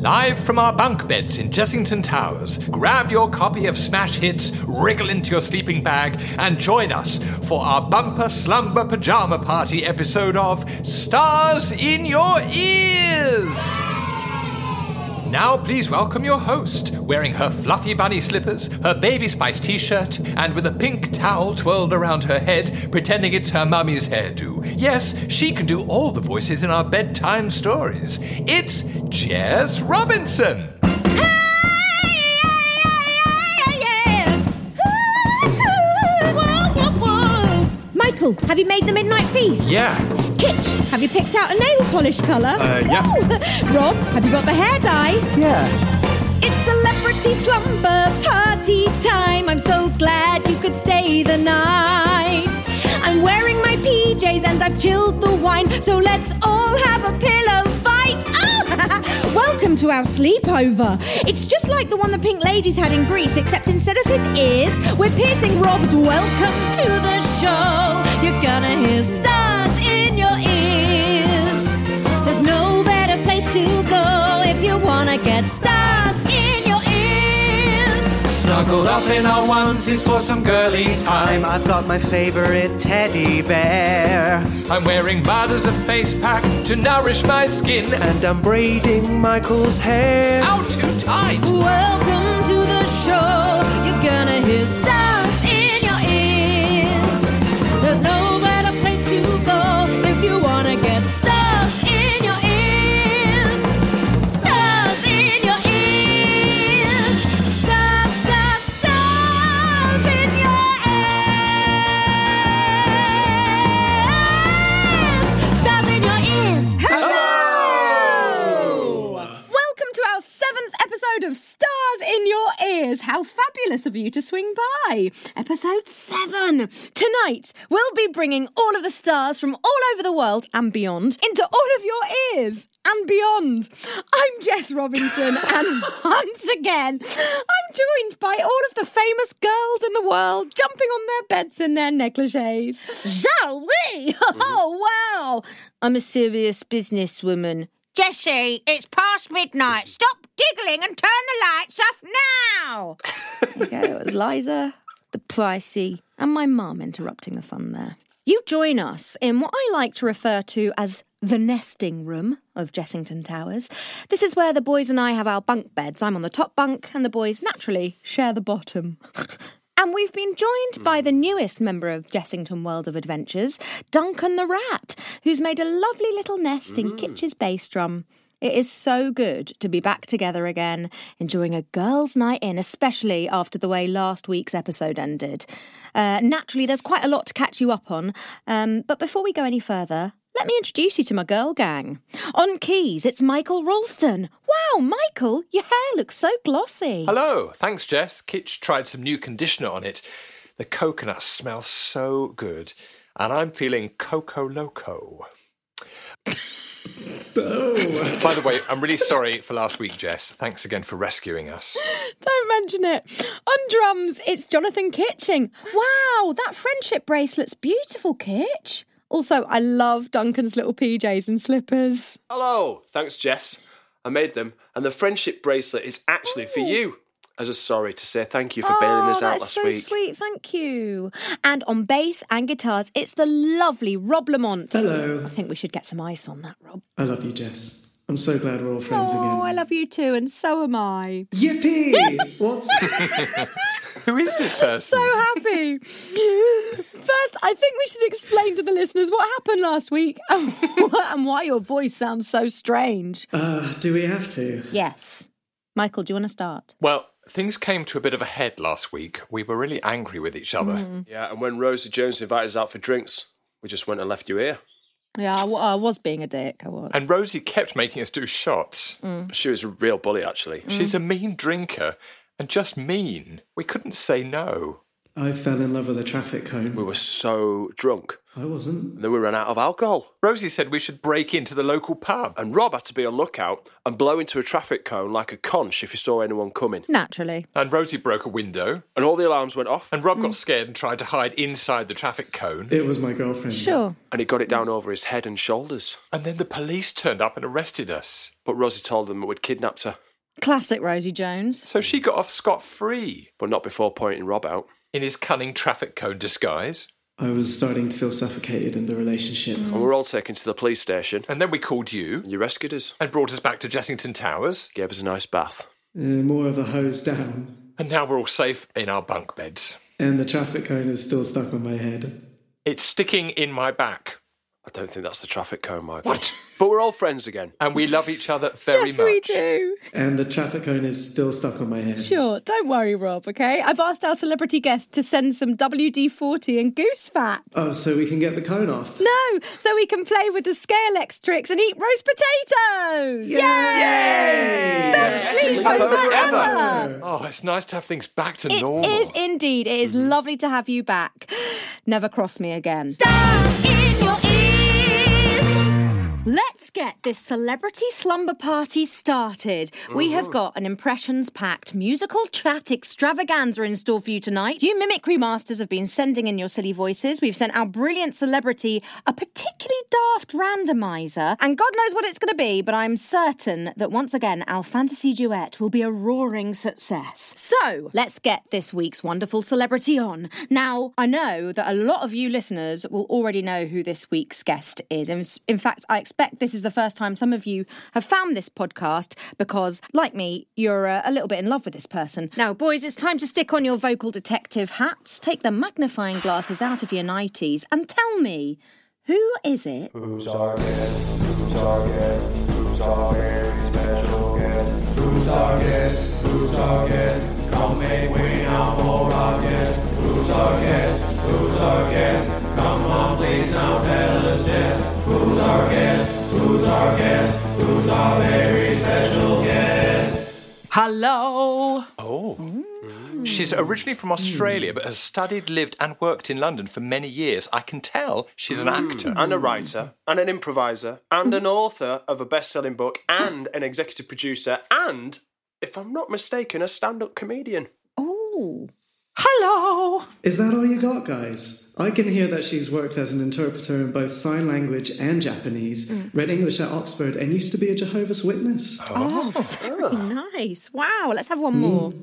Live from our bunk beds in Jessington Towers, grab your copy of Smash Hits, wriggle into your sleeping bag, and join us for our bumper slumber pajama party episode of Stars in Your Ears! Now please welcome your host, wearing her fluffy bunny slippers, her Baby Spice t-shirt, and with a pink towel twirled around her head, pretending it's her mummy's hairdo. Yes, she can do all the voices in our bedtime stories. It's Jess Robinson. Michael, have you made the midnight feast? Yeah. Kitch, have you picked out a nail polish colour? Yeah. Ooh. Rob, have you got the hair dye? Yeah. It's celebrity slumber party time. I'm so glad you could stay the night. I'm wearing my PJs and I've chilled the wine, so let's all have a pillow fight. Oh! Welcome to our sleepover. It's just like the one the Pink Ladies had in Greece, except instead of his ears, we're piercing Rob's welcome to the show. You're gonna hear stars in your ears. There's no better place to go if you wanna get stars in your ears. Snuggled up in our onesies for some girly time. I've got my favourite teddy bear. I'm wearing mud as a face pack to nourish my skin. And I'm braiding Michael's hair. Out too tight! Welcome to the show. You're gonna hear stars in your ears. There's no better place to go if you wanna get stars in your ears. Stars in your ears. Stars, stars, stars in your ears. Stars in your ears. Hello! Welcome to our 7th episode of Stars in Your Ears. How fabulous of you to swing by. Episode 7. Tonight, we'll be bringing all of the stars from all over the world and beyond into all of your ears and beyond. I'm Jess Robinson, and once again, I'm joined by all of the famous girls in the world jumping on their beds in their negligees. Shall we? Oh, wow. I'm a serious businesswoman. Jessie, it's past midnight. Stop giggling and turn the lights off now. There you go. It was Liza, the Pricey, and my mum interrupting the fun there. You join us in what I like to refer to as the nesting room of Jessington Towers. This is where the boys and I have our bunk beds. I'm on the top bunk, and the boys naturally share the bottom. And we've been joined by the newest member of Jessington World of Adventures, Duncan the Rat, who's made a lovely little nest in Kitch's bass drum. It is so good to be back together again, enjoying a girls' night in, especially after the way last week's episode ended. Naturally, there's quite a lot to catch you up on, but before we go any further, let me introduce you to my girl gang. On keys, it's Michael Ralston. Wow, Michael, your hair looks so glossy. Hello, thanks Jess. Kitch tried some new conditioner on it. The coconut smells so good, and I'm feeling Coco Loco. Oh. By the way, I'm really sorry for last week, Jess. Thanks again for rescuing us. Don't mention it. On drums, it's Jonathan Kitching. Wow, that friendship bracelet's beautiful, Kitch. Also, I love Duncan's little PJs and slippers. Hello, thanks Jess. I made them, and the friendship bracelet is actually for you. As a sorry to say thank you for bailing us out last week. That's so sweet, thank you. And on bass and guitars, it's the lovely Rob Lamont. Hello. I think we should get some ice on that, Rob. I love you, Jess. I'm so glad we're all friends again. Oh, I love you too, and so am I. Yippee! What's... Who is this person? So happy. First, I think we should explain to the listeners what happened last week and why your voice sounds so strange. Do we have to? Yes. Michael, do you want to start? Well, things came to a bit of a head last week. We were really angry with each other. Yeah, and when Rosie Jones invited us out for drinks, we just went and left you here. Yeah, I was being a dick, I was. And Rosie kept making us do shots. She was a real bully, actually. She's a mean drinker and just mean. We couldn't say no. I fell in love with a traffic cone. We were so drunk. I wasn't. And then we ran out of alcohol. Rosie said we should break into the local pub. And Rob had to be on lookout and blow into a traffic cone like a conch if he saw anyone coming. Naturally. And Rosie broke a window. And all the alarms went off. And Rob got scared and tried to hide inside the traffic cone. It was my girlfriend. Sure. And he got it down over his head and shoulders. And then the police turned up and arrested us. But Rosie told them that we'd kidnapped her. Classic Rosie Jones. So she got off scot-free. But not before pointing Rob out. In his cunning traffic cone disguise. I was starting to feel suffocated in the relationship. And we were all taken to the police station. And then we called you. You rescued us. And brought us back to Jessington Towers. Gave us a nice bath. More of a hose down. And now we're all safe in our bunk beds. And the traffic cone is still stuck on my head. It's sticking in my back. I don't think that's the traffic cone, Mike. What? But we're all friends again. And we love each other very Yes, much. we do. And the traffic cone is still stuck on my head. Sure, don't worry, Rob, OK? I've asked our celebrity guest to send some WD-40 and goose fat. Oh, so we can get the cone off? No, so we can play with the Scale-X tricks and eat roast potatoes! Yay! Best sleepover ever! Oh, it's nice to have things back to It normal. is indeed. It is lovely to have you back. Never cross me again. Stars in your ears. Let's get this celebrity slumber party started. We have got an impressions-packed musical chat extravaganza in store for you tonight. You mimicry masters have been sending in your silly voices. We've sent our brilliant celebrity a particularly daft randomizer. And God knows what it's going to be, but I'm certain that once again, our fantasy duet will be a roaring success. So, let's get this week's wonderful celebrity on. Now, I know that a lot of you listeners will already know who this week's guest is. In fact, I expect this is the first time some of you have found this podcast because, like me, you're a little bit in love with this person. Now, boys, it's time to stick on your vocal detective hats, take the magnifying glasses out of your nighties and tell me, who is it? Who's our guest? Who's our guest? Who's our very special guest? Who's our guest? Who's our guest? Come make way now for our guest. Who's our guest? Who's our guest? Come on, please now tell us just. Who's our guest? Who's our guest? Who's our very special guest? Hello. Oh. She's originally from Australia, but has studied, lived and worked in London for many years. I can tell she's an actor. And a writer, and an improviser, and an author of a best-selling book, and an executive producer, and, if I'm not mistaken, a stand-up comedian. Oh. Hello. Is that all you got, guys? I can hear that she's worked as an interpreter in both sign language and Japanese, read English at Oxford, and used to be a Jehovah's Witness. Oh, very nice. Wow, let's have one more.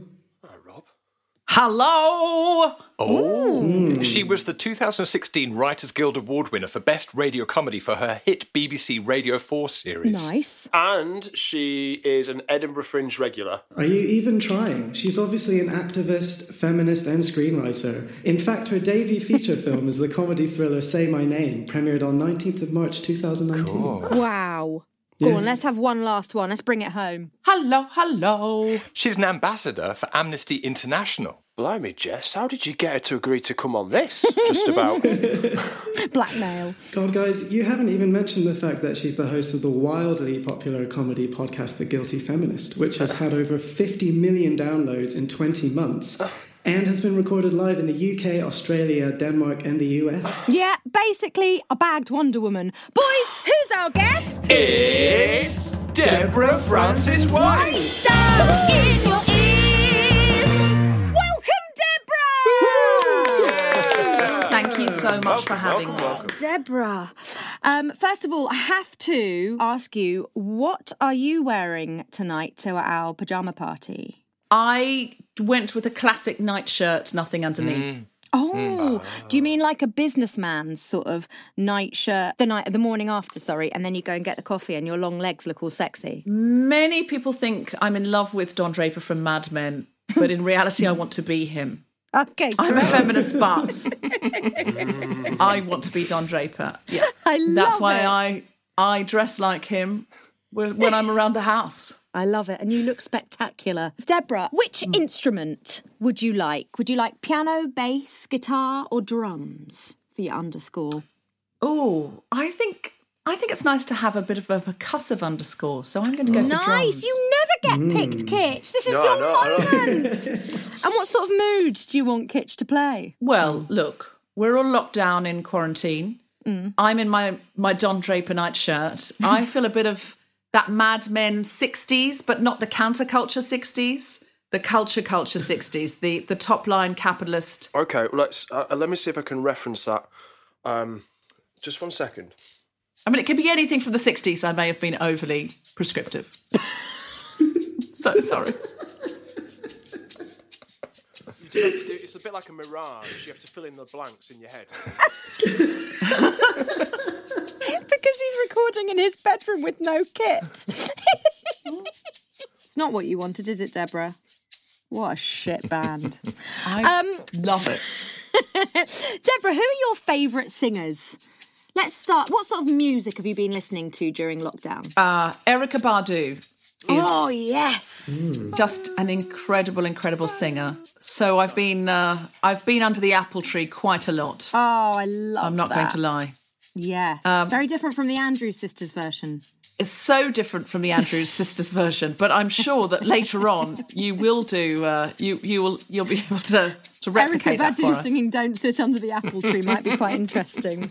Hello. Oh. She was the 2016 Writers Guild Award winner for Best Radio Comedy for her hit BBC Radio 4 series. Nice. And she is an Edinburgh Fringe regular. Are you even trying? She's obviously an activist, feminist, and screenwriter. In fact, her debut feature film is the comedy thriller Say My Name, premiered on 19th of March 2019. Cool. Wow. Go on, let's have one last one. Let's bring it home. Hello. She's an ambassador for Amnesty International. Blimey, Jess, how did you get her to agree to come on this? Just about. Blackmail. God, guys, you haven't even mentioned the fact that she's the host of the wildly popular comedy podcast The Guilty Feminist, which has had over 50 million downloads in 20 months. And has been recorded live in the UK, Australia, Denmark, and the US. Yeah, basically a bagged Wonder Woman. Boys, who's our guest? It's Deborah Francis White. Stars in your ears. Welcome, Deborah! Thank you so much for having me. Deborah. First of all, I have to ask you, what are you wearing tonight to our pyjama party? I went with a classic nightshirt, nothing underneath. Oh, do you mean like a businessman's sort of night shirt, the morning after, and then you go and get the coffee and your long legs look all sexy? Many people think I'm in love with Don Draper from Mad Men, but in reality I want to be him. Okay, I'm a great. feminist, but I want to be Don Draper. Yeah. That's why I dress like him when I'm around the house. I love it, and you look spectacular. Deborah, which instrument would you like? Would you like piano, bass, guitar, or drums for your underscore? Oh, I think it's nice to have a bit of a percussive underscore, so I'm going to go for drums. Nice! You never get picked, Kitch. This is your moment. And what sort of mood do you want Kitch to play? Well, look, we're all locked down in quarantine. I'm in my Don Draper nightshirt. I feel a bit of that Mad Men 60s, but not the counterculture 60s. The culture 60s, the top line capitalist. Okay, let me see if I can reference that. Just 1 second. I mean, it could be anything from the 60s. I may have been overly prescriptive. So sorry. It's a bit like a mirage. You have to fill in the blanks in your head. Because he's recording in his bedroom with no kit. It's not what you wanted, is it, Deborah? What a shit band. I love it. Deborah, who are your favourite singers? Let's start. What sort of music have you been listening to during lockdown? Erykah Badu is just an incredible singer. So I've been under the apple tree quite a lot. Oh, I love that. I'm not going to lie. Yes. Very different from the Andrews Sisters version. It's so different from the Andrews Sisters version, but I'm sure that later on you will do. You'll be able to replicate that for us. Erykah Badu singing "Don't Sit Under the Apple Tree" might be quite interesting.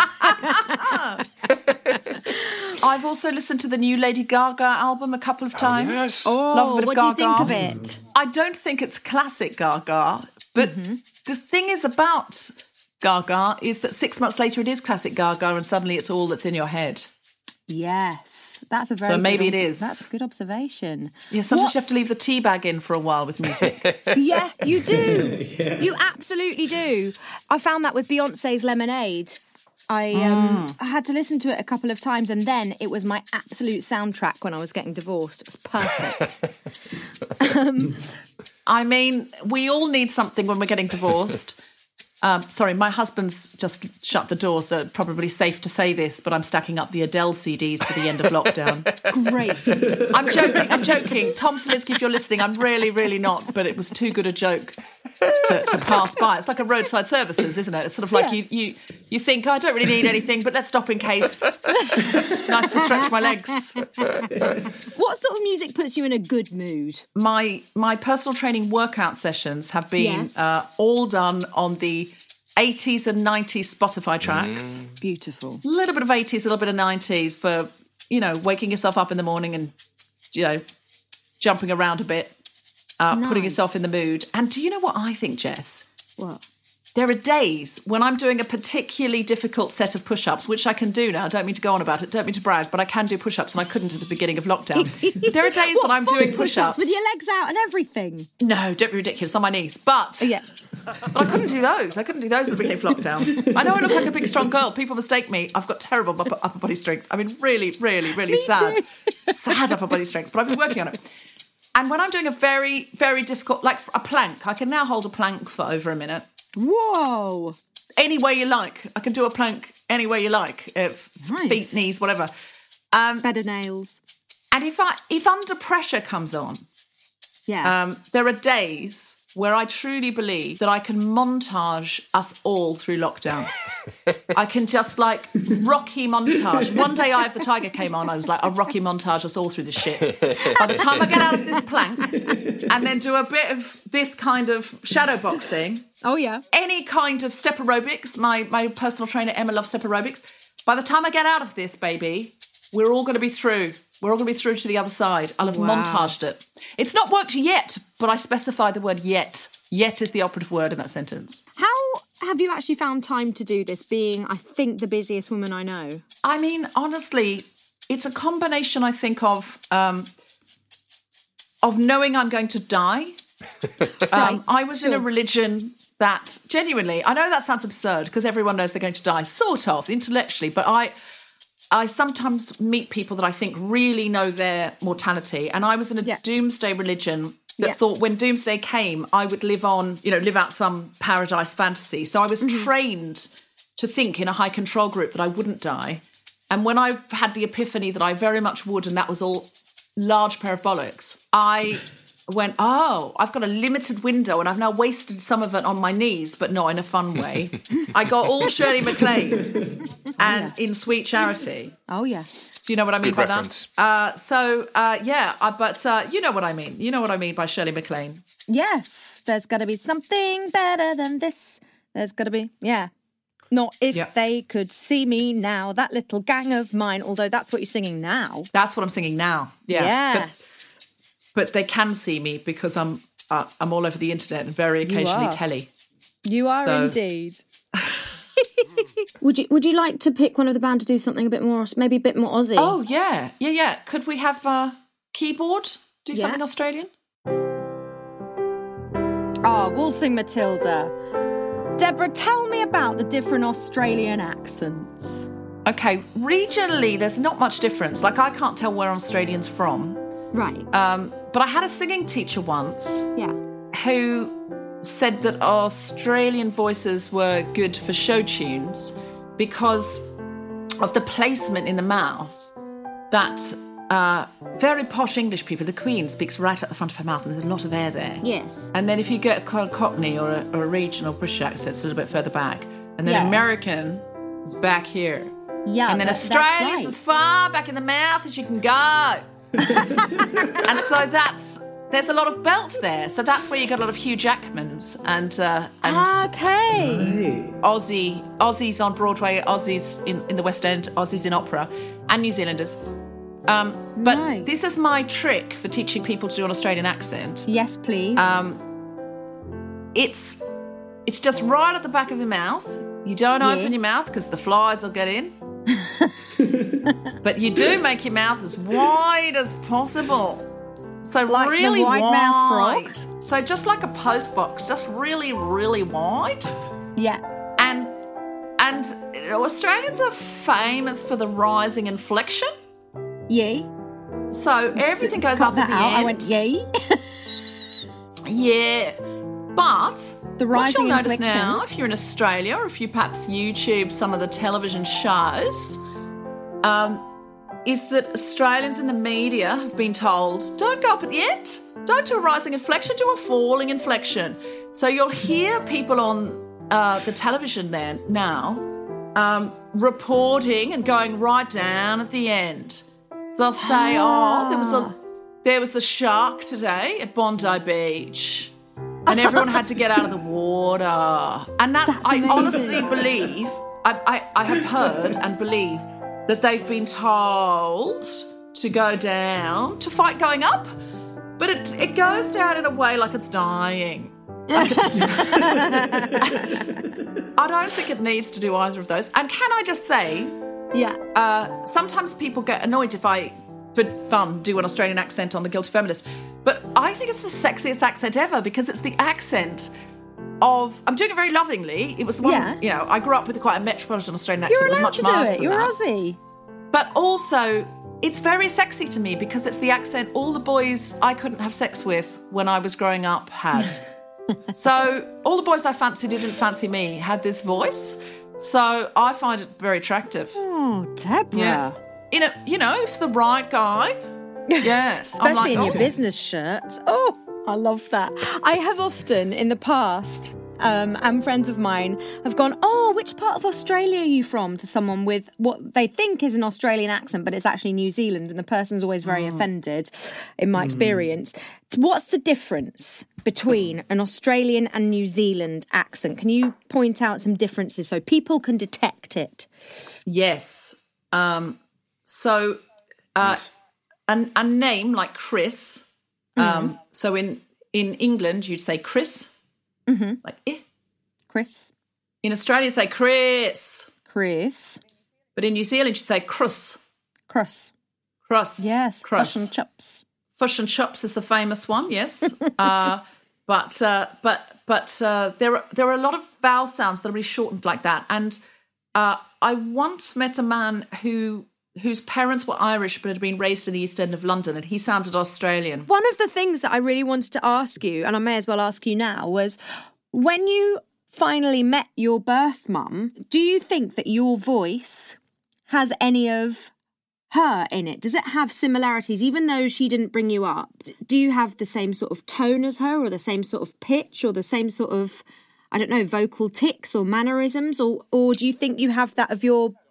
I've also listened to the new Lady Gaga album a couple of times. Yes. Oh, what do you think of it? I don't think it's classic Gaga, but the thing is about Gaga is that 6 months later it is classic Gaga, and suddenly it's all that's in your head. Yes, that's a very. So maybe it is. That's a good observation. Yeah, sometimes you have to leave the tea bag in for a while with music. Yeah, you do. You absolutely do. I found that with Beyonce's Lemonade. I had to listen to it a couple of times, and then it was my absolute soundtrack when I was getting divorced. It was perfect. I mean, we all need something when we're getting divorced. Sorry, my husband's just shut the door, so it's probably safe to say this, but I'm stacking up the Adele CDs for the end of lockdown. Great. I'm joking. Tom Salinsky, if you're listening, I'm really not, but it was too good a joke to pass by. It's like a roadside services, isn't it? It's sort of like you think, I don't really need anything, but let's stop in case. It's nice to stretch my legs. What sort of music puts you in a good mood? My personal training workout sessions have been all done on the 80s and 90s Spotify tracks. Beautiful. A little bit of 80s, a little bit of 90s for, waking yourself up in the morning and, jumping around a bit, putting yourself in the mood. And do you know what I think, Jess? What? There are days when I'm doing a particularly difficult set of push-ups, which I can do now. I don't mean to go on about it, don't mean to brag, but I can do push-ups and I couldn't at the beginning of lockdown. There are days when I'm doing push-ups. With your legs out and everything? No, don't be ridiculous, on my knees. But but I couldn't do those. I couldn't do those at the beginning of lockdown. I know I look like a big, strong girl. People mistake me. I've got terrible upper body strength. I mean, really sad. Sad upper body strength, but I've been working on it. And when I'm doing a very, very difficult, like a plank, I can now hold a plank for over a minute. Whoa. Any way you like. I can do a plank any way you like. Feet, knees, whatever. Better nails. And if under pressure comes on, there are days where I truly believe that I can montage us all through lockdown. I can just Rocky montage. One day Eye of the Tiger came on, I was like, I'll Rocky montage us all through this shit. By the time I get out of this plank and then do a bit of this kind of shadow boxing. Oh, yeah. Any kind of step aerobics. My personal trainer, Emma, loves step aerobics. By the time I get out of this, baby, we're all going to be through. We're all going to be through to the other side. I'll have montaged it. It's not worked yet, but I specify the word yet. Yet is the operative word in that sentence. How have you actually found time to do this, being, I think, the busiest woman I know? I mean, honestly, it's a combination, I think, of knowing I'm going to die. I was in a religion that, genuinely, I know that sounds absurd because everyone knows they're going to die, sort of, intellectually, but I sometimes meet people that I think really know their mortality. And I was in a doomsday religion that thought when doomsday came, I would live out some paradise fantasy. So I was trained to think in a high control group that I wouldn't die. And when I had the epiphany that I very much would, and that was all large pair of bollocks, I went, I've got a limited window and I've now wasted some of it on my knees, but not in a fun way. I got all Shirley MacLaine and in Sweet Charity. Oh, yeah. Do you know what I mean Good by reference. that? But you know what I mean. You know what I mean by Shirley MacLaine. Yes, there's got to be something better than this. There's got to be, yeah. Not if they could see me now, that little gang of mine, although that's what you're singing now. That's what I'm singing now. Yeah. Yes. But they can see me because I'm all over the internet and very occasionally telly. You are indeed. Would you like to pick one of the band to do something a bit more, maybe a bit more Aussie? Oh, yeah. Could we have keyboard do something Australian? Oh, we'll sing Matilda. Deborah, tell me about the different Australian accents. Okay, regionally, there's not much difference. Like, I can't tell where Australian's from. Right. But I had a singing teacher once who said that Australian voices were good for show tunes because of the placement in the mouth that very posh English people, the Queen speaks right at the front of her mouth and there's a lot of air there. Yes. And then if you get a Cockney or a regional British accent, it's a little bit further back. And then American is back here. Yeah. And then Australia's as far back in the mouth as you can go. And so there's a lot of belts there. So that's where you get a lot of Hugh Jackmans and Aussies on Broadway, Aussies in the West End, Aussies in opera, and New Zealanders. But this is my trick for teaching people to do an Australian accent. Yes, please. It's just right at the back of your mouth. You don't open your mouth because the flies will get in. But you do make your mouth as wide as possible. So like really the wide mouth frog. So just like a post box, just really, really wide. Yeah. And Australians are famous for the rising inflection. Yay. So everything goes up at the end. I went yay. Yeah. But the rising what you'll notice inflection now, if you're in Australia or if you perhaps YouTube some of the television shows, is that Australians in the media have been told, don't go up at the end. Don't do a rising inflection, do a falling inflection. So you'll hear people on the television there now reporting and going right down at the end. So they'll say, there was a shark today at Bondi Beach. And everyone had to get out of the water. And that I honestly believe, I have heard and believe that they've been told to go down, to fight going up. But it goes down in a way like it's dying. Like I don't think it needs to do either of those. And can I just say, sometimes people get annoyed if I, for fun, do an Australian accent on The Guilty Feminist. But I think it's the sexiest accent ever because it's the accent of... I'm doing it very lovingly. It was the one, I grew up with quite a metropolitan Australian accent. You're allowed it was much to do it. You're Aussie. But also, it's very sexy to me because it's the accent all the boys I couldn't have sex with when I was growing up had. So all the boys I fancied who didn't fancy me had this voice. So I find it very attractive. Oh, Deborah. Yeah. If the right guy... Yes. Especially in your business shirt. Oh, I love that. I have often in the past, and friends of mine have gone, which part of Australia are you from? To someone with what they think is an Australian accent, but it's actually New Zealand, and the person's always very offended, in my experience. What's the difference between an Australian and New Zealand accent? Can you point out some differences so people can detect it? Yes. A name like Chris. So in England, you'd say Chris. Mm-hmm. Like, Chris. In Australia, you'd say Chris. Chris. But in New Zealand, you'd say Crus. Crus. Crus. Yes, Crus. Fish and Chops. Fish and Chops is the famous one, yes. But there are a lot of vowel sounds that are really shortened like that. And I once met a man whose parents were Irish but had been raised in the East End of London, and he sounded Australian. One of the things that I really wanted to ask you, and I may as well ask you now, was when you finally met your birth mum, do you think that your voice has any of her in it? Does it have similarities, even though she didn't bring you up? Do you have the same sort of tone as her, or the same sort of pitch, or the same sort of, I don't know, vocal tics or mannerisms, or do you think you have that of your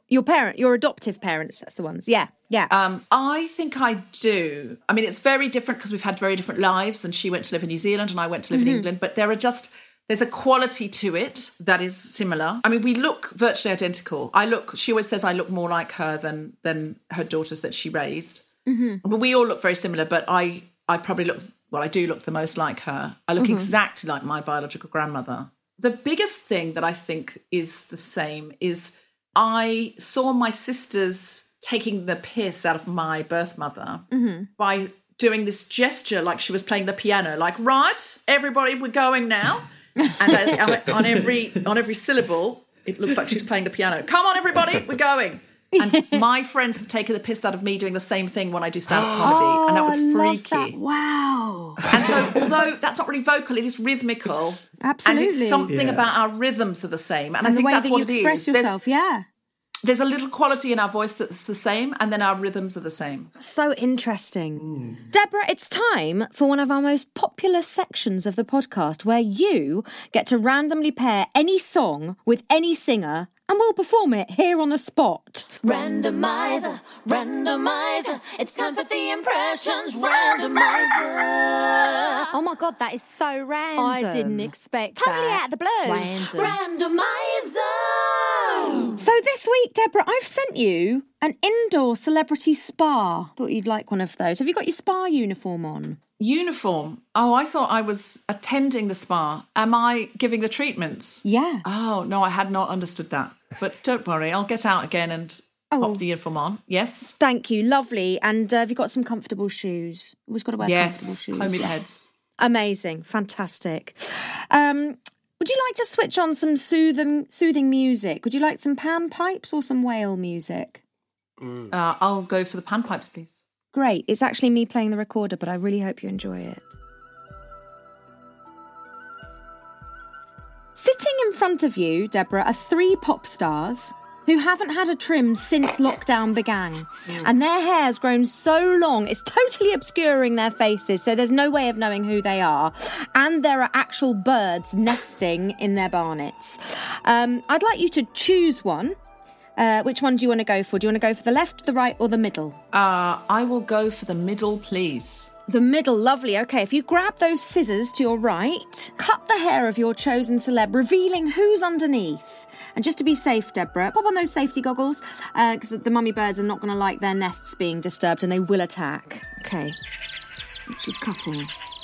your adoptive parents, that's the ones. Yeah. I think I do. I mean, it's very different because we've had very different lives, and she went to live in New Zealand and I went to live in England, but there's a quality to it that is similar. I mean, we look virtually identical. She always says I look more like her than her daughters that she raised. But we all look very similar, but I probably look, well, I do look the most like her. I look exactly like my biological grandmother. The biggest thing that I think is the same is I saw my sisters taking the piss out of my birth mother by doing this gesture like she was playing the piano, like, right, everybody, we're going now. And on every syllable, it looks like she's playing the piano. Come on, everybody, we're going. And my friends have taken the piss out of me doing the same thing when I do stand-up comedy, and that was freaky. Love that. Wow. And so, although that's not really vocal, it is rhythmical. Absolutely. And it's something about our rhythms are the same. And I think the way that's that what you it is. express yourself, There's a little quality in our voice that's the same, and then our rhythms are the same. So interesting. Deborah, it's time for one of our most popular sections of the podcast where you get to randomly pair any song with any singer and we'll perform it here on the spot. Randomizer, randomizer, it's time for the impressions randomizer. Oh my God, that is so random. I didn't expect totally that. out of the blue. Randomizer. So this week, Deborah, I've sent you an indoor celebrity spa. Thought you'd like one of those. Have you got your spa uniform on? Uniform? Oh, I thought I was attending the spa. Am I giving the treatments? Yeah. Oh, no, I had not understood that. But don't worry, I'll get out again and pop the uniform on. Yes? Thank you, lovely. And have you got some comfortable shoes? We've got to wear comfortable shoes. Yes, homey heads. Amazing, fantastic. Would you like to switch on some soothing music? Would you like some panpipes or some whale music? I'll go for the panpipes, please. Great. It's actually me playing the recorder, but I really hope you enjoy it. Sitting in front of you, Deborah, are 3 pop stars who haven't had a trim since lockdown began. And their hair's grown so long, it's totally obscuring their faces, so there's no way of knowing who they are. And there are actual birds nesting in their barnets. I'd like you to choose one. Which one do you want to go for? Do you want to go for the left, the right, or the middle? I will go for the middle, please. The middle, lovely. Okay, if you grab those scissors to your right, cut the hair of your chosen celeb, revealing who's underneath. And just to be safe, Deborah, pop on those safety goggles, because the mummy birds are not going to like their nests being disturbed and they will attack. Okay. She's cutting.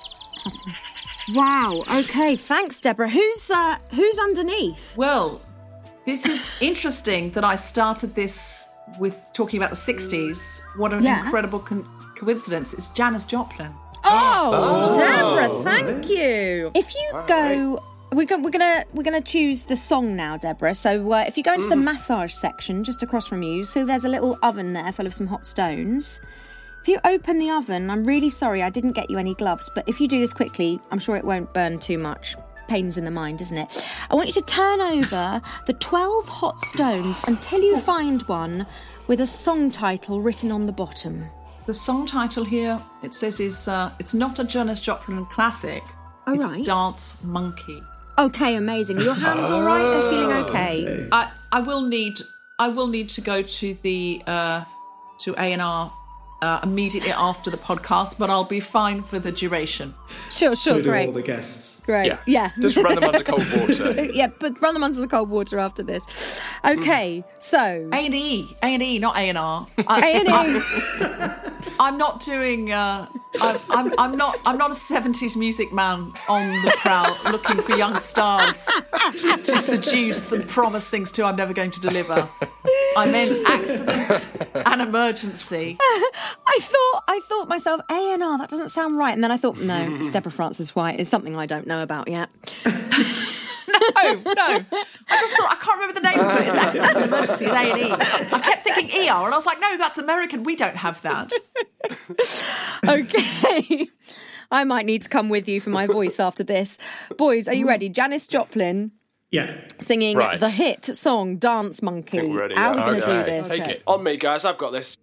Wow, okay, thanks, Deborah. Who's underneath? Well, this is interesting that I started this with talking about the 60s. What an incredible coincidence. It's Janis Joplin. Oh, Deborah, thank you. If you go... We're gonna choose the song now, Deborah. So if you go into the massage section just across from you, so there's a little oven there full of some hot stones. If you open the oven, I'm really sorry I didn't get you any gloves, but if you do this quickly, I'm sure it won't burn too much. Pains in the mind, isn't it? I want you to turn over the 12 hot stones until you find one with a song title written on the bottom. The song title here, it says, is it's not a Janis Joplin classic. Oh, it's right. Dance Monkey. Okay, amazing. Your hands all right? They're feeling okay. I will need to go to the to A&R immediately after the podcast, but I'll be fine for the duration. Sure, great. All the guests. Great, yeah. Just run them under cold water. Yeah, but run them under the cold water after this. Okay, so A&E, not A&R. A&E. I'm not doing. I'm not a 70s music man on the prowl looking for young stars to seduce and promise things to I'm never going to deliver. I meant accident and emergency. I thought myself, A&R, that doesn't sound right. And then I thought, no, it's Deborah Francis White. It's something I don't know about yet. No. I just thought, I can't remember the name of it. It's accident and emergency in A&E. I kept thinking ER, and I was like, no, that's American. We don't have that. Okay. I might need to come with you for my voice after this. Boys, are you ready? Janis Joplin. Yeah. Singing the hit song Dance Monkey. I think we're ready, How are we yeah. going to Okay. do this? Take it. On me, guys. I've got this.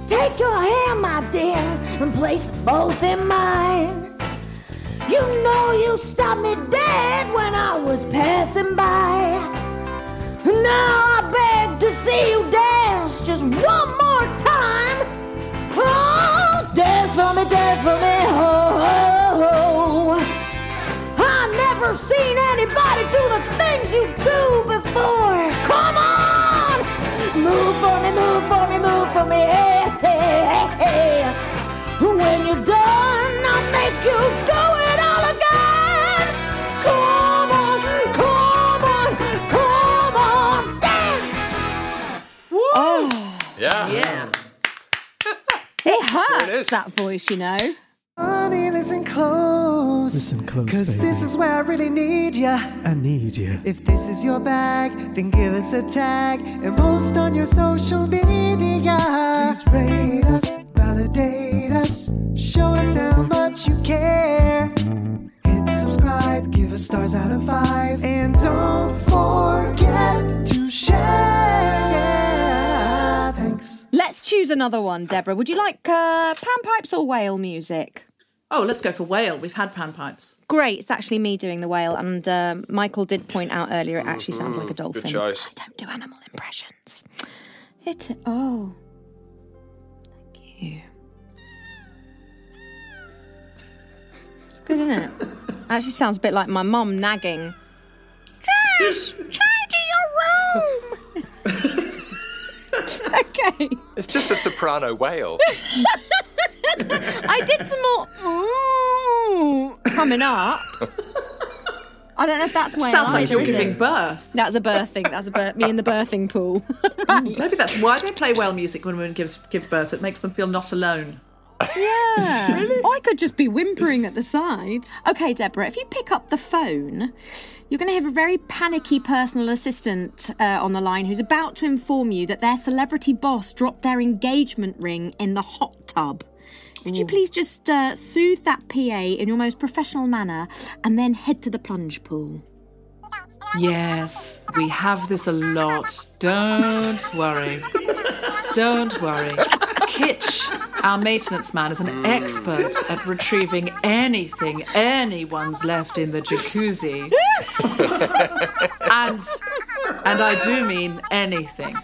Take your hand, my dear, and place both in mine. You know you stopped me dead when I was passing by. Now I beg to see you dance just one more time. Oh, dance for me, ho, ho, ho. I've never seen anybody do the things you do before. Come on! Move for me, move for me, move for me. Hey, hey, hey, hey. When you're done, I'll make you do it all again. Come on, come on, come on, dance. Oh, Yeah. it hurts, There it is. that voice, you know. Honey, listen close. Listen close, Cause baby. this is where I really need ya. I need you. If this is your bag, then give us a tag and post on your social media. Please rate us, validate us, show us how much you care. Hit subscribe, give us stars out of 5, and don't forget to share. Thanks. Let's choose another one, Deborah. Would you like panpipes or whale music? Oh, let's go for whale. We've had panpipes. Great, it's actually me doing the whale, and Michael did point out earlier it actually sounds like a dolphin. Good choice. I don't do animal impressions. Hit it. Oh. Thank you. It's good, isn't it? Actually sounds a bit like my mum nagging. Jess, tidy your room! Okay. It's just a soprano whale. I did some more coming up. I don't know if that's where Sounds like either, you're is it? giving birth. That's a birthing. That's me in the birthing pool. Right. Maybe that's why they play whale music when women give birth. It makes them feel not alone. Yeah. Really? Or I could just be whimpering at the side. Okay, Deborah, if you pick up the phone, you're going to have a very panicky personal assistant on the line who's about to inform you that their celebrity boss dropped their engagement ring in the hot tub. Could you please just soothe that PA in your most professional manner and then head to the plunge pool? Yes, we have this a lot. Don't worry. Don't worry. Kitch, our maintenance man, is an expert at retrieving anything anyone's left in the jacuzzi. and I do mean anything.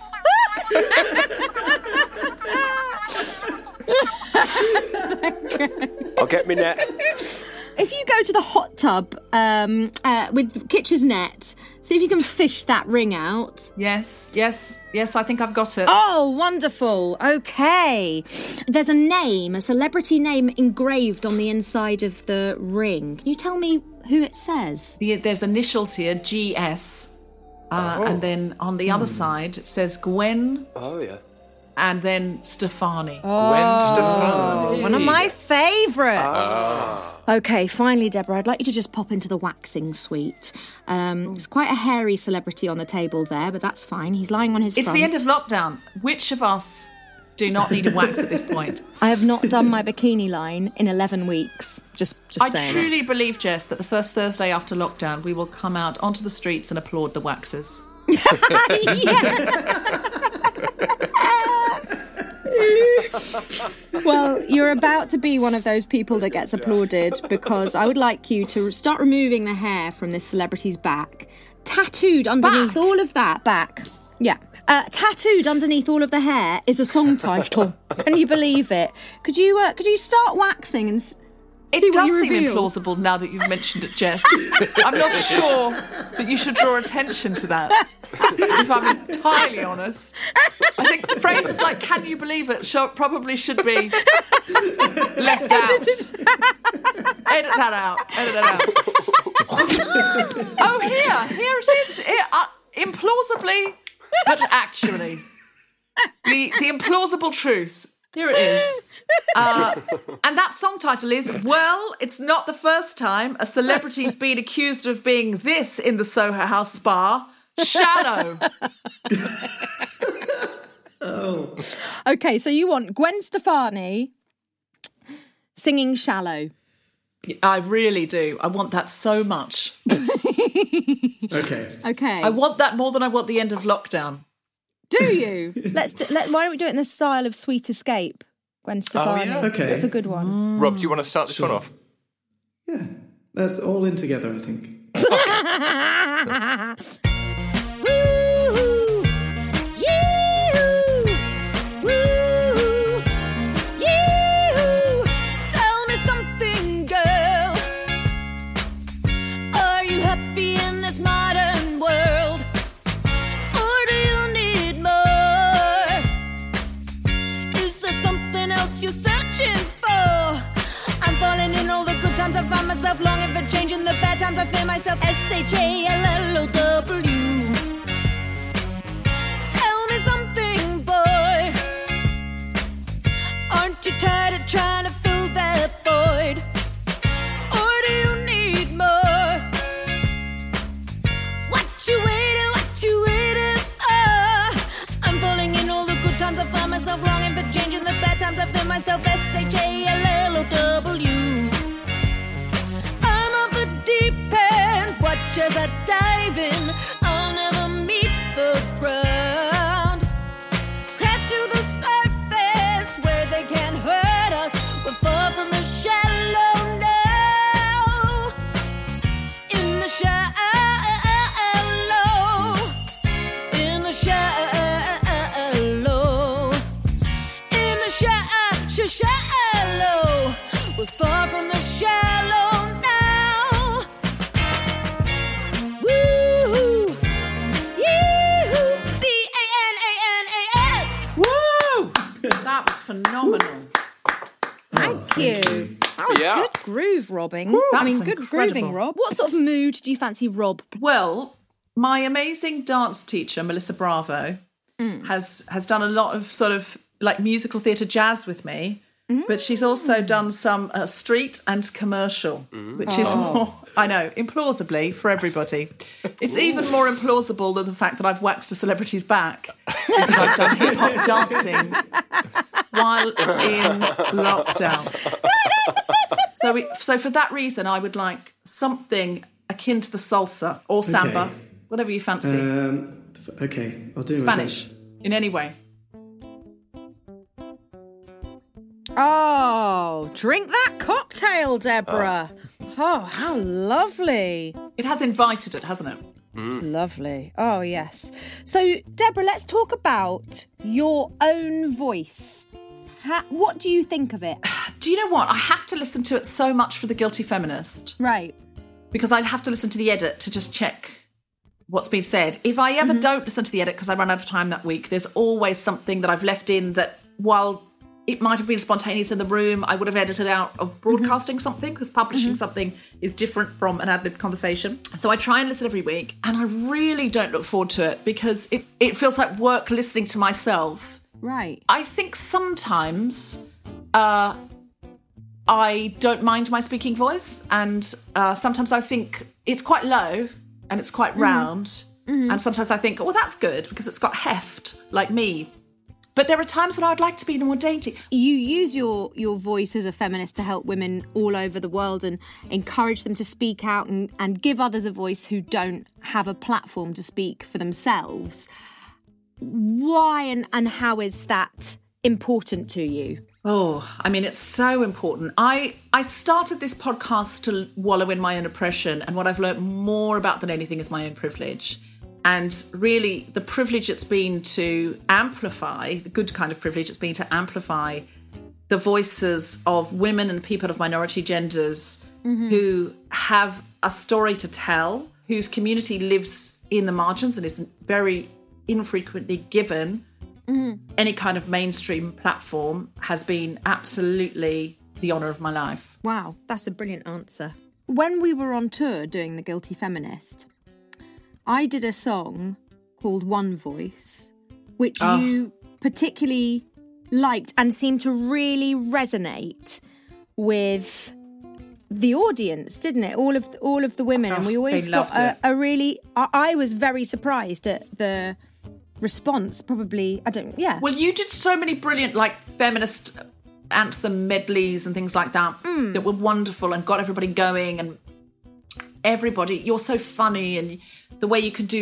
I'll get me net. If you go to the hot tub with Kitch's net, see if you can fish that ring out. Yes, I think I've got it. Oh, wonderful. Okay. There's a celebrity name engraved on the inside of the ring. Can you tell me who it says? There's initials here, GS. And then on the other side, it says Gwen. Oh, yeah. And then Stefani. Gwen Stefani. One of my favourites. Okay, finally, Deborah, I'd like you to just pop into the waxing suite. There's quite a hairy celebrity on the table there, but that's fine. He's lying on his front. It's the end of lockdown. Which of us do not need a wax at this point? I have not done my bikini line in 11 weeks. Just saying. I truly believe, Jess, that the first Thursday after lockdown, we will come out onto the streets and applaud the waxers. Well, you're about to be one of those people that gets applauded because I would like you to start removing the hair from this celebrity's back. Tattooed underneath all of that back. Yeah. Tattooed underneath all of the hair is a song title. Can you believe it? Could you start waxing and see It what does you seem reveal? implausible now that you've mentioned it, Jess. I'm not sure that you should draw attention to that, if I'm entirely honest. I think phrases like, can you believe it, probably should be left out. Edit that out. Oh, here it is. Implausibly, but actually. The implausible truth. Here it is. And that song title is, well, it's not the first time a celebrity's been accused of being this in the Soho House spa. Shallow. Oh. Okay, so you want Gwen Stefani singing Shallow. I really do. I want that so much. Okay. Okay. I want that more than I want the end of lockdown. Do you? Why don't we do it in the style of Sweet Escape, Gwen Stefani? yeah? Okay. That's a good one. Rob, do you want to start this one off? Yeah, that's all in together, I think. Woo-hoo! Yee-hoo! Woo-hoo! Yee-hoo! Tell me something, girl. Are you happy in this modern world? Or do you need more? Is there something else you're searching for? I'm falling in all the good times. I find myself longing for change. In the bad times I feel myself SHALLOW. Tell me something, boy. Aren't you tired of trying to fill that void? Or do you need more? What you waiting for? I'm falling in all the good times. I find myself longing for change. In the bad times I feel myself SHALLOW. I'm off the deep end, watch as I dive in. I'll never meet the ground. Crash to the surface where they can't hurt us. We're far from the shallow now. In the shallow. In the shallow. In the shallow. We're far from the shallow now. Woo-hoo! Yee-hoo! BANANAS! Woo! That was phenomenal. Thank you. That was Yeah. good groove, Robbing. That I mean, was good incredible. grooving, Rob. What sort of mood do you fancy Rob? Well, my amazing dance teacher, Melissa Bravo, has done a lot of sort of like musical theatre jazz with me, but she's also done some street and commercial, which is more, I know, implausibly for everybody. It's even more implausible than the fact that I've waxed a celebrity's back, is that I've done hip-hop dancing while in lockdown. So for that reason, I would like something akin to the salsa or samba, Okay. whatever you fancy. Okay, I'll do my Spanish, best. in any way. Oh, drink that cocktail, Deborah. Oh, how lovely. It has invited it, hasn't it? It's lovely. Oh, yes. So, Deborah, let's talk about your own voice. What do you think of it? Do you know what? I have to listen to it so much for The Guilty Feminist Right. because I'd have to listen to the edit to just check what's been said. If I ever don't listen to the edit because I run out of time that week, there's always something that I've left in that while it might have been spontaneous in the room, I would have edited out of broadcasting something because publishing something is different from an ad-lib conversation. So I try and listen every week and I really don't look forward to it because it feels like work listening to myself. Right. I think sometimes I don't mind my speaking voice and sometimes I think it's quite low and it's quite round and sometimes I think, well, that's good because it's got heft like me. But there are times when I would like to be more dainty. You use your voice as a feminist to help women all over the world and encourage them to speak out and give others a voice who don't have a platform to speak for themselves. Why and how is that important to you? Oh, I mean, it's so important. I started this podcast to wallow in my own oppression, and what I've learned more about than anything is my own privilege. And really, the privilege it's been to amplify, the good kind of privilege it's been to amplify the voices of women and people of minority genders who have a story to tell, whose community lives in the margins and is very infrequently given any kind of mainstream platform, has been absolutely the honour of my life. Wow, that's a brilliant answer. When we were on tour doing The Guilty Feminist, I did a song called One Voice, which you particularly liked and seemed to really resonate with the audience, didn't it? All of the women, and we always got a really. I was very surprised at the response. Probably, Well, you did so many brilliant like feminist anthem medleys and things like that that were wonderful and got everybody going and everybody. You're so funny and the way you can do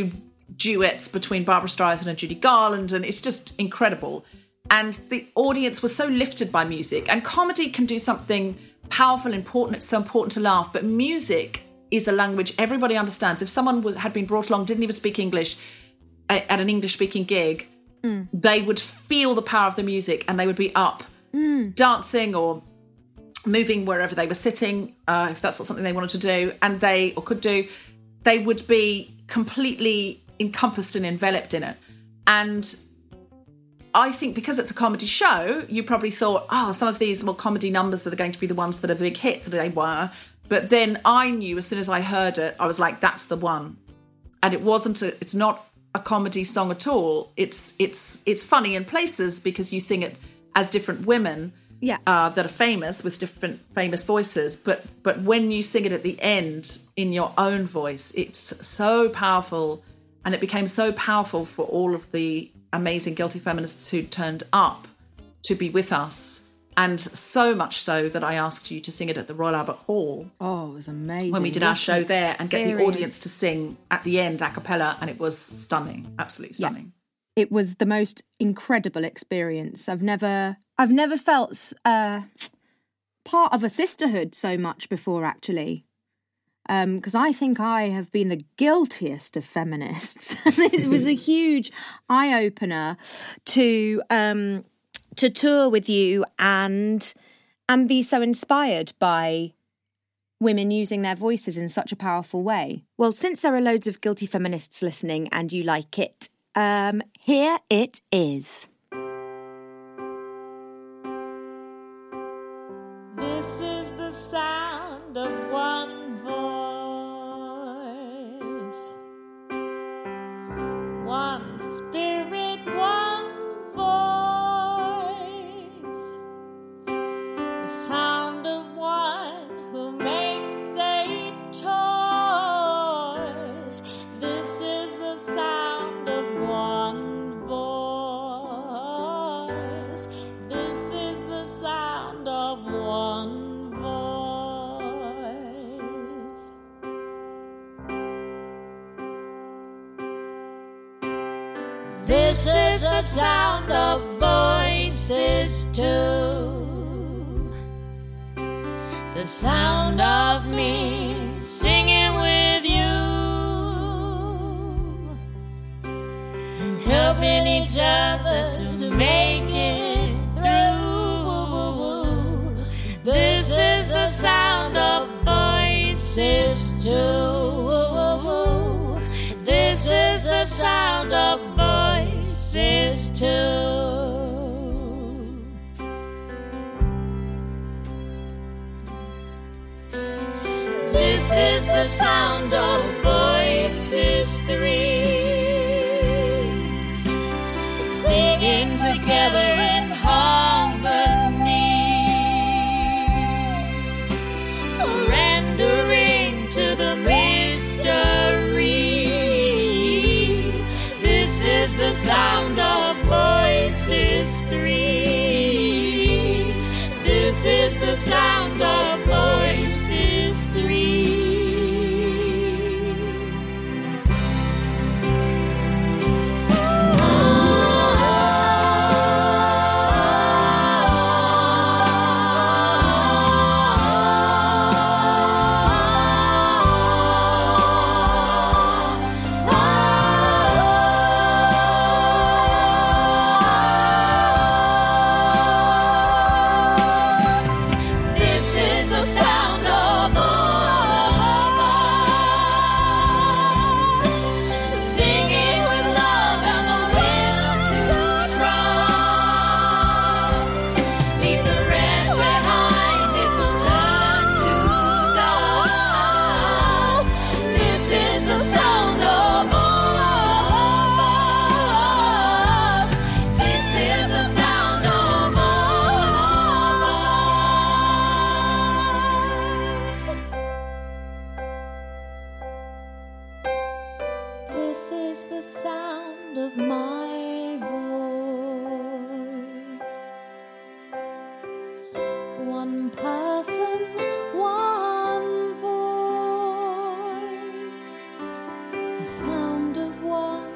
duets between Barbra Streisand and Judy Garland, and it's just incredible. And the audience was so lifted by music. And comedy can do something powerful, important. It's so important to laugh. But music is a language everybody understands. If someone had been brought along, didn't even speak English, at an English-speaking gig, they would feel the power of the music and they would be up dancing or moving wherever they were sitting, if that's not something they wanted to do, and they would be completely encompassed and enveloped in it. And I think because it's a comedy show, you probably thought, some of these more comedy numbers are going to be the ones that are the big hits, and they were. But then I knew as soon as I heard it, I was like, that's the one. And it's not a comedy song at all. It's funny in places because you sing it as different women that are famous with different famous voices. But when you sing it at the end in your own voice, it's so powerful. And it became so powerful for all of the amazing Guilty Feminists who turned up to be with us. And so much so that I asked you to sing it at the Royal Albert Hall. Oh, it was amazing. When we did our show there and get the audience to sing at the end a cappella, and it was stunning, absolutely stunning. Yeah. It was the most incredible experience. I've never felt part of a sisterhood so much before, actually. Because I think I have been the guiltiest of feminists. It was a huge eye-opener to tour with you and be so inspired by women using their voices in such a powerful way. Well, since there are loads of guilty feminists listening and you like it, here it is. This is the sound of one voice, one spirit, one voice, the sound of one who makes a choice. This is the sound of one voice. This is the sound of one voice. This is the sound of voices too. The sound of me singing with you, helping each other to make it through. This is the sound of voices too. This is the sound of voices too. This is the sound of voices three, singing together in harmony, surrendering to the mystery. This is the sound of voices three. This is the sound of voices three. This is the sound of my voice. One person, one voice. The sound of one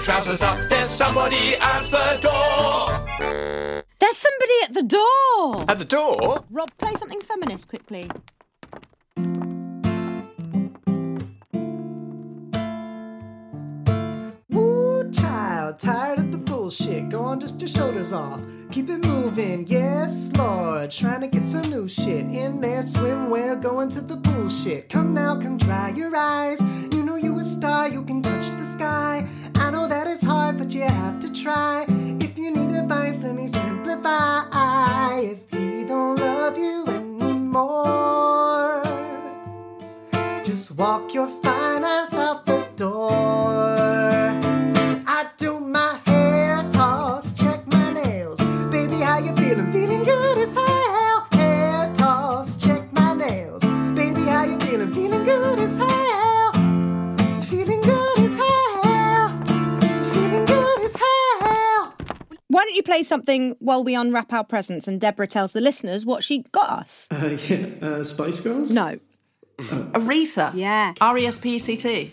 trousers up, there's somebody at the door. There's somebody at the door. At the door? Rob, play something feminist quickly. Woo, child, tired of the bullshit. Go on, dust your shoulders off. Keep it moving, yes, Lord. Trying to get some new shit in there. Swimwear, going to the bullshit. Come now, come dry your eyes. You know you a star, you can touch the sky. I know that it's hard, but you have to try. If you need advice, let me simplify. If he don't love you anymore, just walk your fine ass out the door. I do my hair toss, check my nails. Baby, how you feeling? Feeling good as hell. Hair toss, check my nails. Baby, how you feeling? Feeling good as hell. Feeling good as hell. Feeling good as hell. Why don't you play something while we unwrap our presents and Deborah tells the listeners what she got us? Spice Girls? No. Aretha. Yeah. R-E-S-P-E-C-T.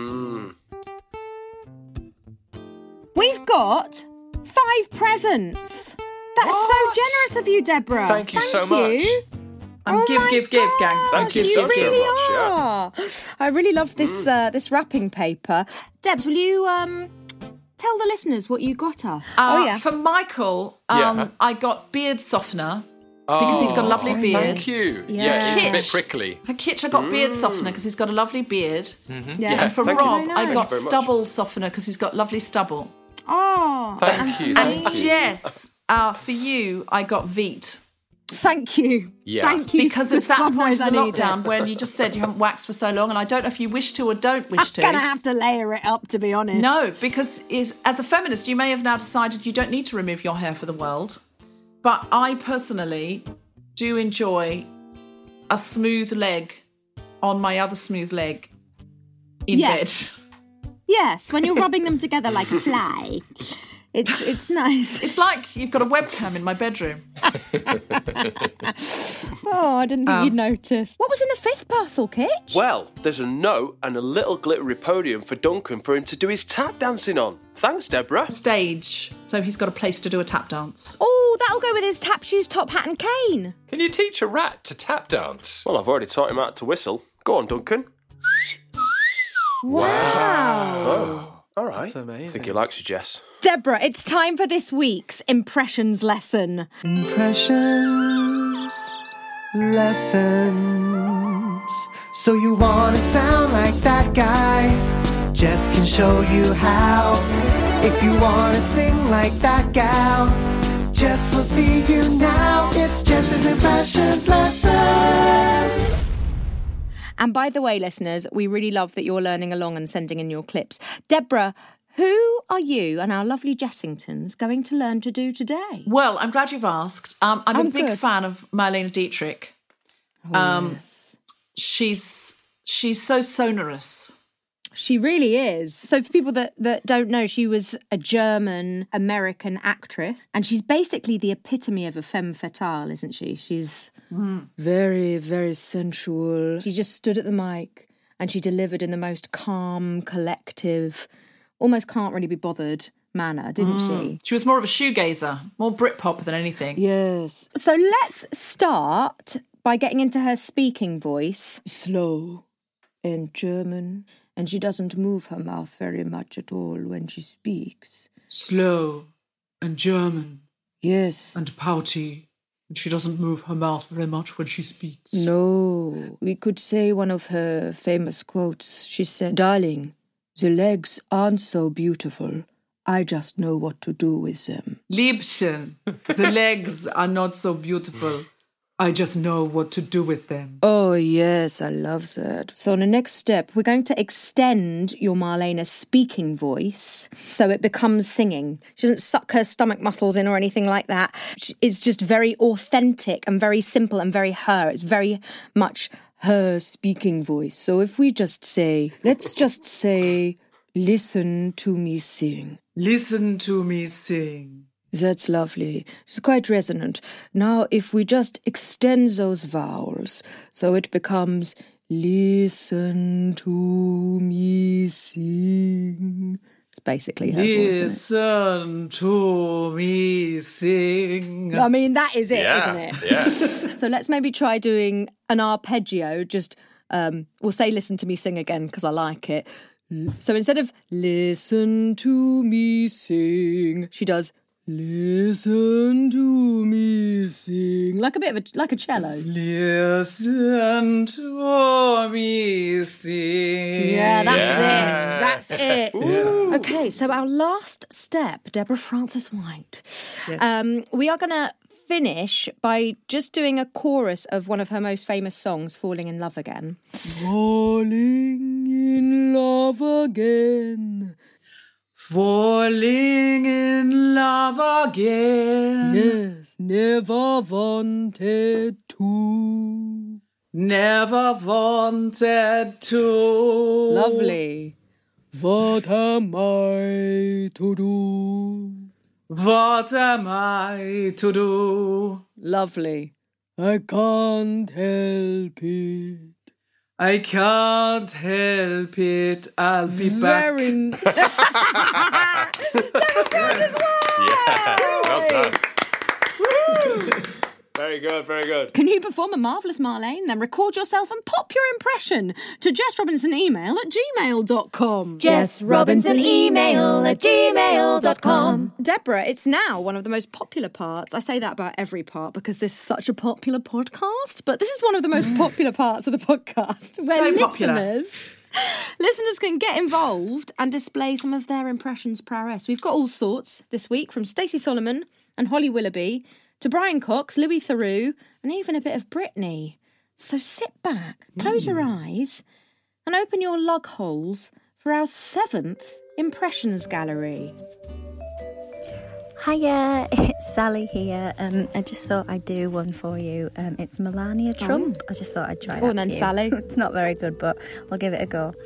We've got 5 presents. That's so generous of you, Deborah. Thank you so much. Give, gang. Thank you You so really much. Yeah. are. I really love this this wrapping paper. Debs, will you tell the listeners what you got us? For Michael, Yeah. I got beard softener because he's got a lovely beard. Thank you. Yeah, it's a bit prickly. For Kitch, I got beard softener because he's got a lovely beard. Yeah. And for thank you. Rob, I got very much. stubble softener because he's got lovely stubble. Oh, Thank you. And Thank you. Jess, for you, I got Veet. thank you. Yeah. Thank you. Because it's that God point knows in the I need lockdown it. when you just said you haven't waxed for so long, and I don't know if you wish to or don't wish to. I'm going to have to layer it up, to be honest. No, because as a feminist, you may have now decided you don't need to remove your hair for the world. But I personally do enjoy a smooth leg on my other smooth leg in Yes. bed. Yes, when you're rubbing them together like a fly. It's nice. It's like you've got a webcam in my bedroom. Oh, I didn't think you'd notice. What was in the 5th parcel, Kitch? Well, there's a note and a little glittery podium for Duncan for him to do his tap dancing on. Thanks, Deborah. Stage, so he's got a place to do a tap dance. Oh, that'll go with his tap shoes, top hat and cane. Can you teach a rat to tap dance? Well, I've already taught him how to whistle. Go on, Duncan. Wow. All right. That's amazing. I think he likes you, Jess. Deborah, it's time for this week's impressions lesson. Impressions, lessons. So you wanna sound like that guy? Jess can show you how. If you wanna sing like that gal, Jess will see you now. It's Jess's impressions lessons. And by the way, listeners, we really love that you're learning along and sending in your clips. Deborah, who are you and our lovely Jessingtons going to learn to do today? Well, I'm glad you've asked. I'm a big good. fan of Marlene Dietrich. Yes. She's so sonorous. She really is. So for people that don't know, she was a German-American actress, and she's basically the epitome of a femme fatale, isn't she? She's very, very sensual. She just stood at the mic and she delivered in the most calm, collective, almost can't really be bothered manner, didn't she? She was more of a shoegazer, more Britpop than anything. Yes. So let's start by getting into her speaking voice. Slow and German. And she doesn't move her mouth very much at all when she speaks. Slow and German Yes. and pouty. And she doesn't move her mouth very much when she speaks. No. We could say one of her famous quotes. She said, "Darling, the legs aren't so beautiful. I just know what to do with them." Liebchen, the legs are not so beautiful. I just know what to do with them. Oh, yes, I love that. So on the next step, we're going to extend your Marlena speaking voice so it becomes singing. She doesn't suck her stomach muscles in or anything like that. It's just very authentic and very simple and very her. It's very much her speaking voice. So if we just say, let's just say, listen to me sing. Listen to me sing. That's lovely. It's quite resonant. Now, if we just extend those vowels, so it becomes listen to me sing. It's basically her voice, Listen to me sing. I mean, that is it, Yeah, isn't it? yeah. So let's maybe try doing an arpeggio. Just we'll say "Listen to me sing" again because I like it. So instead of "Listen to me sing," she does "Listen to me sing," like a bit of like a cello. Listen to me sing. Yeah, that's Yeah. it. That's it. Okay, so our last step, Deborah Frances White. We are going to finish by just doing a chorus of one of her most famous songs, Falling in Love Again. Falling in love again. Falling in love again. Yes, never wanted to. Never wanted to. Lovely. What am I to do? What am I to do? Lovely. I can't help it. I can't help it. I'll be back. Well done. Very good, very good. Can you perform a marvellous Marlene? Then record yourself and pop your impression to jessrobinsonaemail@gmail.com. jessrobinsonaemail@gmail.com. Deborah, it's now one of the most popular parts. I say that about every part because this is such a popular podcast, but this is one of the most popular parts of the podcast where So popular. listeners can get involved and display some of their impressions prowess. We've got all sorts this week, from Stacey Solomon and Holly Willoughby to Brian Cox, Louis Theroux, and even a bit of Britney. So sit back, close your eyes, and open your lug holes for our 7th Impressions Gallery. Hiya, it's Sally here. I just thought I'd do one for you. It's Melania Trump. I just thought I'd try Go that on then, for you. Sally. It's not very good, but I'll give it a go.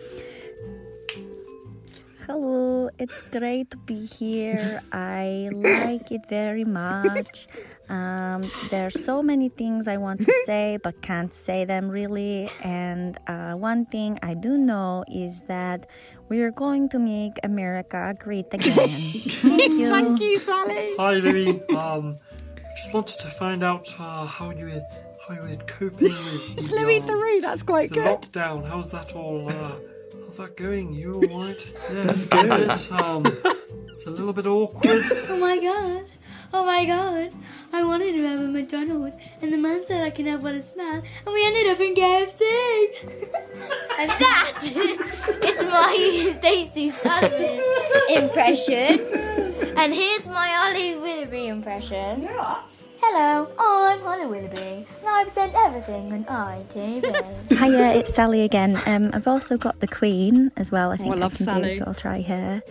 Hello, it's great to be here. I like it very much. There's so many things I want to say, but can't say them really. And one thing I do know is that we're going to make America great again. Thank you. Thank you, Sally. Hi, Louis. Just wanted to find out how you were coping with It's Louis Theroux, that's quite the good. lockdown. How's that all? How's that going? You all right? Yeah, That's good. It's a little bit awkward. Oh my god, I wanted to have a McDonald's and the man said I can have what it's mad and we ended up in KFC. And that is my Stacey Solomon impression. And here's my Holly Willoughby impression. What? Hello, I'm Holly Willoughby, and I present everything on ITV. Hiya, it's Sally again. I've also got the Queen as well. I think I love can Sally. do, so I'll try her.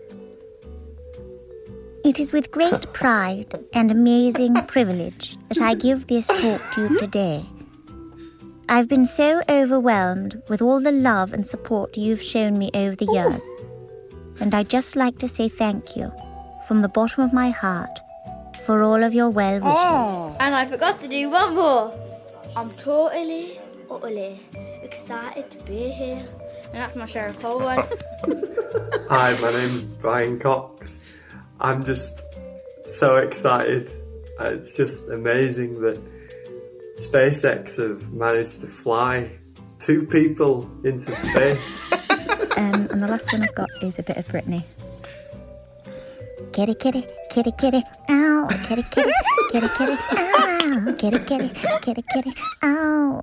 It is with great pride and amazing privilege that I give this talk to you today. I've been so overwhelmed with all the love and support you've shown me over the years. And I'd just like to say thank you from the bottom of my heart for all of your well wishes. And I forgot to do one more. I'm totally, utterly excited to be here. And that's my Sheriff Cole one. Hi, my name's Brian Cox. I'm just so excited. It's just amazing that SpaceX have managed to fly 2 people into space. And the last one I've got is a bit of Britney. Kitty, kitty, kitty, kitty, ow, kitty, kitty, kitty, kitty, ow, kitty, kitty, kitty, kitty, ow.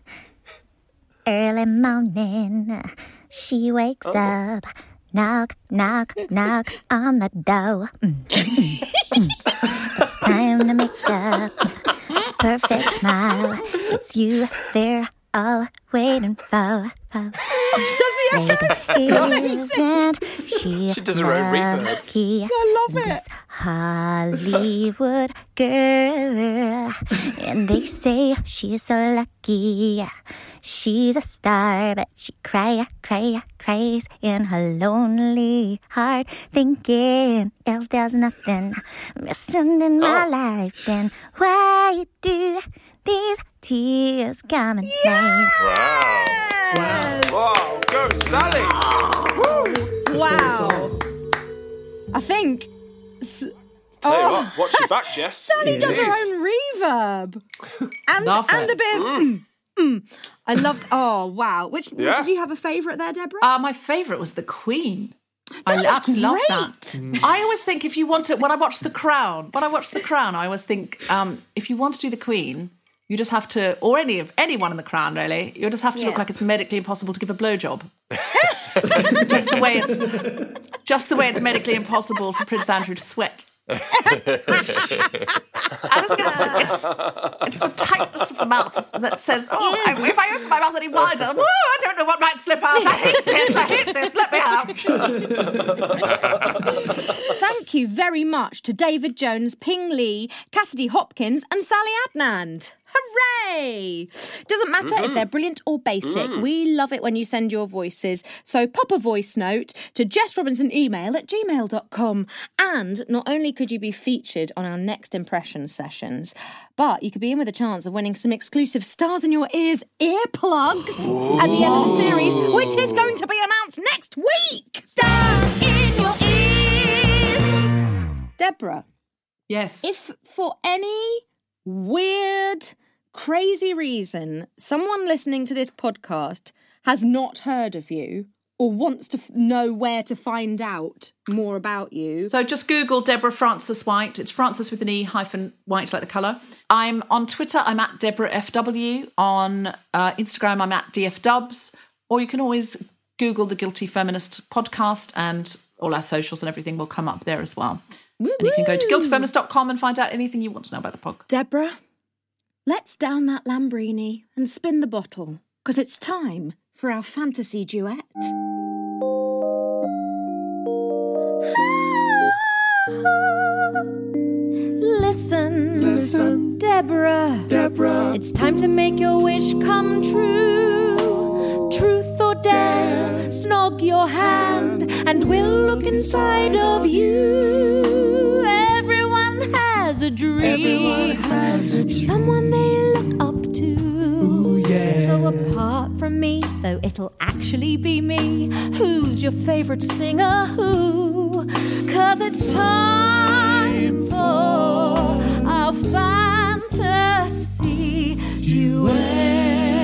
Early morning, she wakes up, knock, knock, knock on the door. It's time to make up, perfect smile. It's you they're all waiting for. She does her own reverb. I love it. This Hollywood girl, and they say she's so lucky. She's a star, but she cries in her lonely heart, thinking if there's nothing missing in my life, then why do these tears come and fade? Wow. Wow. Go, Sally. Wow. I think. Tell you what, watch your back, Jess. Sally does her own reverb. And a bit of... I loved... Oh, wow. Which did you have a favourite there, Deborah? My favourite was The Queen. I absolutely love that. I always think if you want to... When I watch The Crown, I always think if you want to do The Queen... You just have to, or anyone in the Crown, really. You just have to look like it's medically impossible to give a blowjob. just the way it's medically impossible for Prince Andrew to sweat. I just think it's the tightness of the mouth that says, if I open my mouth any wider, I don't know what might slip out. I hate this, let me out. Thank you very much to David Jones, Ping Lee, Cassidy Hopkins and Sally Adnand. Hooray! Doesn't matter if they're brilliant or basic. We love it when you send your voices. So pop a voice note to jessrobinsonemail@gmail.com. And not only could you be featured on our next impression sessions, but you could be in with a chance of winning some exclusive Stars in Your Ears earplugs at the end of the series, which is going to be announced next week. Stars in Your Ears! Deborah. Yes. If for any weird, crazy reason someone listening to this podcast has not heard of you or wants to know where to find out more about you. So just Google Deborah Frances White. It's Frances with an E hyphen White like the colour. I'm on Twitter, I'm at Deborah FW. On Instagram, I'm at DFDubs. Or you can always Google the Guilty Feminist podcast and all our socials and everything will come up there as well. Woo-woo. And you can go to guiltyfeminist.com and find out anything you want to know about the podcast. Deborah, let's down that Lambrini and spin the bottle, because it's time for our fantasy duet. Listen, Deborah. It's time to make your wish come true. Truth or dare, snog your hand, and we'll look inside of you. Everyone has a dream. Someone they look up to. Ooh, yeah. So apart from me, though it'll actually be me, who's your favourite singer? Who? 'Cause it's time for our fantasy duet.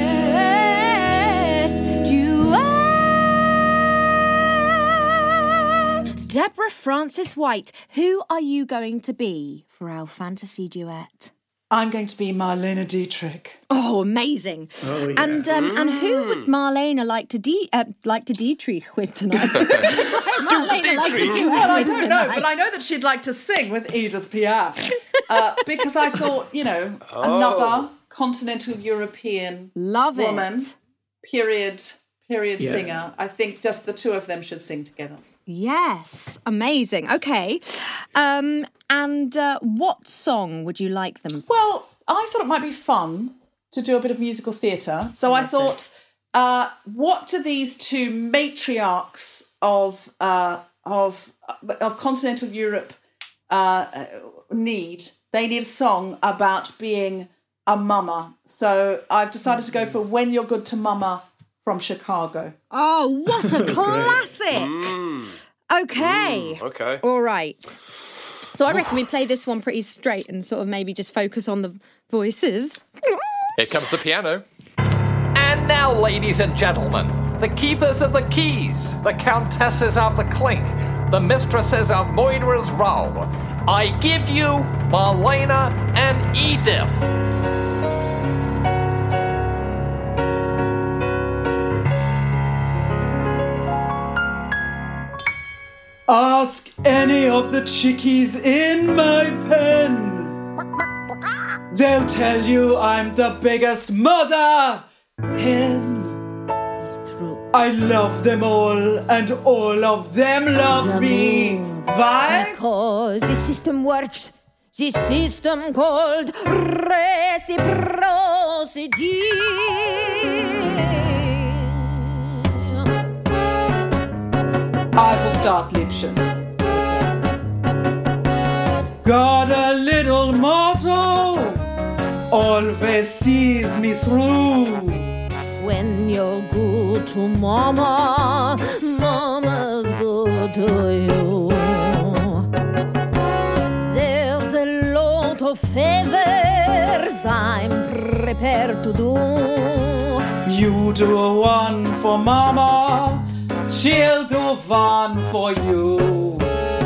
Deborah Frances White, who are you going to be for our fantasy duet? I'm going to be Marlene Dietrich. Oh, amazing! Oh, yeah. And who would Marlene like to Dietrich with tonight? Marlene like to duet. Well, I don't know, but I know that she'd like to sing with Edith Piaf because I thought, another continental European woman, period singer. I think just the two of them should sing together. Yes, amazing. Okay. And what song would you like them? Well, I thought it might be fun to do a bit of musical theatre. So I thought, what do these two matriarchs of continental Europe need? They need a song about being a mama. So I've decided to go for When You're Good to Mama from Chicago. Oh, what a classic! Okay. Okay. All right. So I reckon we play this one pretty straight and sort of maybe just focus on the voices. Here comes the piano. And now, ladies and gentlemen, the keepers of the keys, the countesses of the clink, the mistresses of Moira's Row, I give you Marlena and Edith. Ask any of the chickies in my pen. They'll tell you I'm the biggest mother hen. It's true. I love them all, and all of them love me. Why? Because the system works. The system called reciprocity. I will start, Liebchen. Got a little motto, always sees me through. When you're good to mama, mama's good to you. of favors I'm prepared to do. You do one for Mama, she'll do one for you.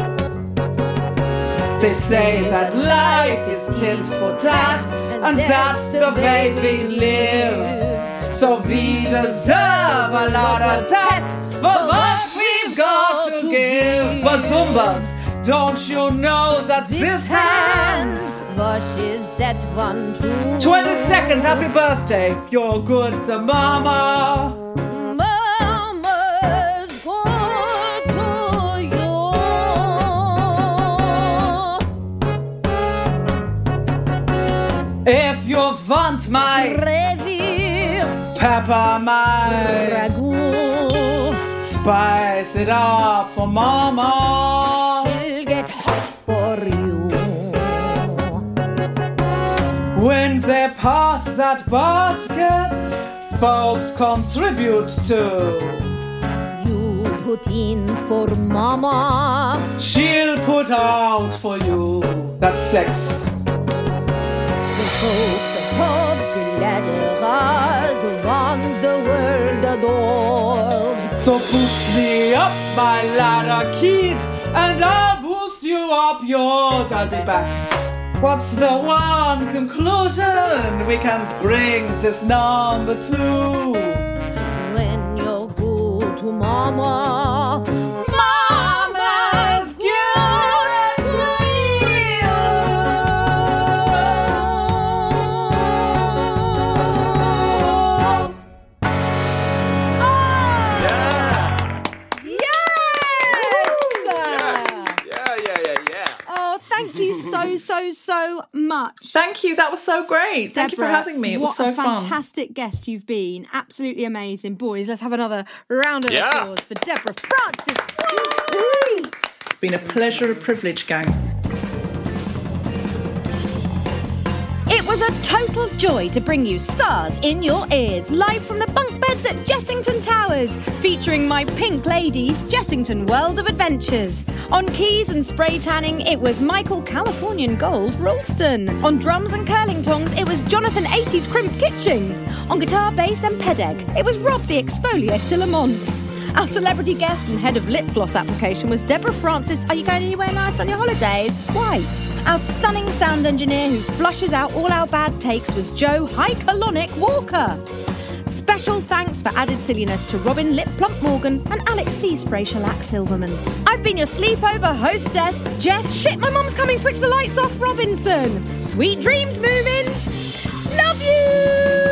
They say that life is tit for tat, and that's the way we live. So we deserve a lot of that for what we've got to give. But Zumbas, don't you know that this hand washes that one too? 20 seconds, happy birthday, you're good to Mama. Mama's good to you. If you want my pepper my ragu, spice it up for Mama. She'll get hot for you. When they pass that basket, folks contribute too. You put in for Mama, she'll put out for you. That's sex. The folks, the pubs, the ladderers, the ones the world adores. So boost me up, my ladder kid, and I'll boost you up yours. I'll be back. What's the one conclusion we can bring this number to? When you're good to Mama, Mama's good to you. Thank you so much. Thank you. That was so great. Thank you for having me. It was so fun. What a fantastic guest you've been. Absolutely amazing. Boys, let's have another round of applause for Deborah Francis. It's been a pleasure, a privilege, gang. It was a total joy to bring you Stars in Your Ears, live from the bunk beds at Jessington Towers, featuring my pink ladies, Jessington World of Adventures. On keys and spray tanning, it was Michael Californian Gold Ralston. On drums and curling tongs, it was Jonathan 80s Crimp Kitching. On guitar, bass and pedeg, it was Rob the Exfoliate de Lamont. Our celebrity guest and head of lip gloss application was Deborah Francis. Are you going anywhere nice on your holidays? White. Our stunning sound engineer who flushes out all our bad takes was Joe High Colonic Walker. Special thanks for added silliness to Robin Lip Plump Morgan and Alex C. Spray Shellac Silverman. I've been your sleepover hostess, Jess. Shit, my mum's coming, switch the lights off, Robinson. Sweet dreams, Moomins. Love you!